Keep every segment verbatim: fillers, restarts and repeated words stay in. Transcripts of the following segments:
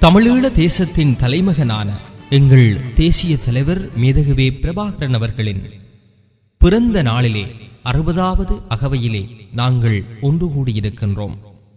தமிழீழ தேசத்தின் தலைமகனான எங்கள் தேசிய தலைவர் மேதகுவே பிரபாகரன் அவர்களின் பிறந்த நாளிலே அறுபதாவது அகவையிலே நாங்கள் ஒன்று கூடியிருக்கின்றோம்.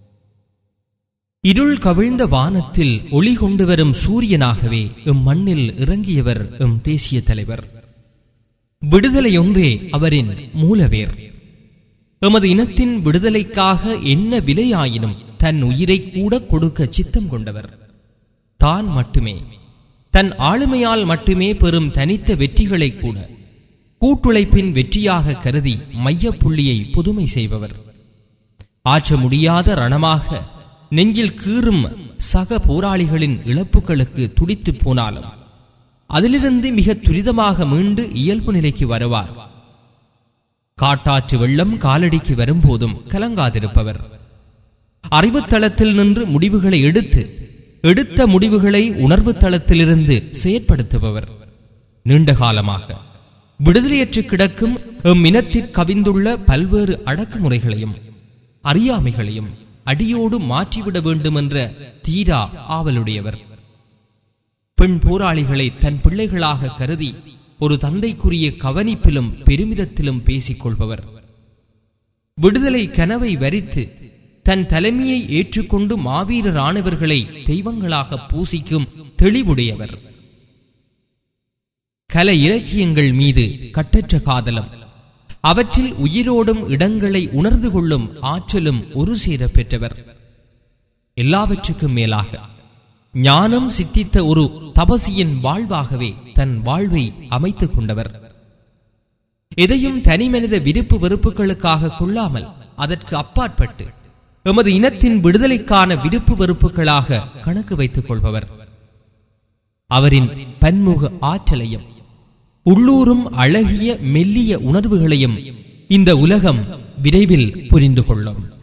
இருள் கவிழ்ந்த வானத்தில் ஒளி கொண்டு வரும் சூரியனாகவே எம் மண்ணில் இறங்கியவர் எம் தேசிய தலைவர். விடுதலையொன்றே அவரின் மூலவேர். எமது இனத்தின் விடுதலைக்காக என்ன விலையாயினும் தன் உயிரை கூட கொடுக்க சித்தம் கொண்டவர். தான் மட்டுமே தன் ஆளுமையால் மட்டுமே பெறும் தனித்த வெற்றிகளை கூட கூட்டுழைப்பின் வெற்றியாக கருதி மையப்புள்ளியை புதுமை செய்பவர். ஆற்ற முடியாத ரணமாக நெஞ்சில் கீறும் சக போராளிகளின் இழப்புகளுக்கு துடித்து போனாலும் அதிலிருந்து மிக துரிதமாக மீண்டு இயல்பு நிலைக்கு வருவார். காட்டாற்று வெள்ளம் காலடிக்கு வரும்போதும் கலங்காதிருப்பவர். அறிவுத்தளத்தில் நின்று முடிவுகளை எடுத்து எடுத்த முடிவுகளை உணர்வு தளத்திலிருந்து செயற்படுத்துபவர். நீண்ட காலமாக விடுதலையற்று கிடக்கும் எம் இனத்திற்கு கவிந்துள்ள பல்வேறு அடக்குமுறைகளையும் அறியாமைகளையும் அடியோடு மாற்றிவிட வேண்டும் என்ற தீரா ஆவலுடையவர். பெண் போராளிகளை தன் பிள்ளைகளாக கருதி ஒரு தந்தைக்குரிய கவனிப்பிலும் பெருமிதத்திலும் பேசிக் கொள்பவர். விடுதலை கனவை வரித்து தன் தலைமையை ஏற்றுக்கொண்டு மாவீரர் ஆனவர்களை தெய்வங்களாக பூசிக்கும் தெளிவுடையவர். கலை இலக்கியங்கள் மீது கட்டற்ற காதலும் அவற்றில் உயிரோடும் இடங்களை உணர்ந்து கொள்ளும் ஆற்றலும் ஒரு சேர பெற்றவர். எல்லாவற்றுக்கும் மேலாக ஞானம் சித்தித்த ஒரு தபசியின் வாழ்வாகவே தன் வாழ்வை அமைத்துக் கொண்டவர். எதையும் தனி மனித விருப்பு வெறுப்புகளுக்காக கொள்ளாமல் அதற்கு அப்பாற்பட்டு எமது இனத்தின் விடுதலைக்கான விருப்பு வெறுப்புகளாக கணக்கு வைத்துக் கொள்பவர். அவரின் பன்முக ஆற்றலையும் உள்ளூரும் அழகிய மெல்லிய உணர்வுகளையும் இந்த உலகம் விரைவில் புரிந்து கொள்ளும்.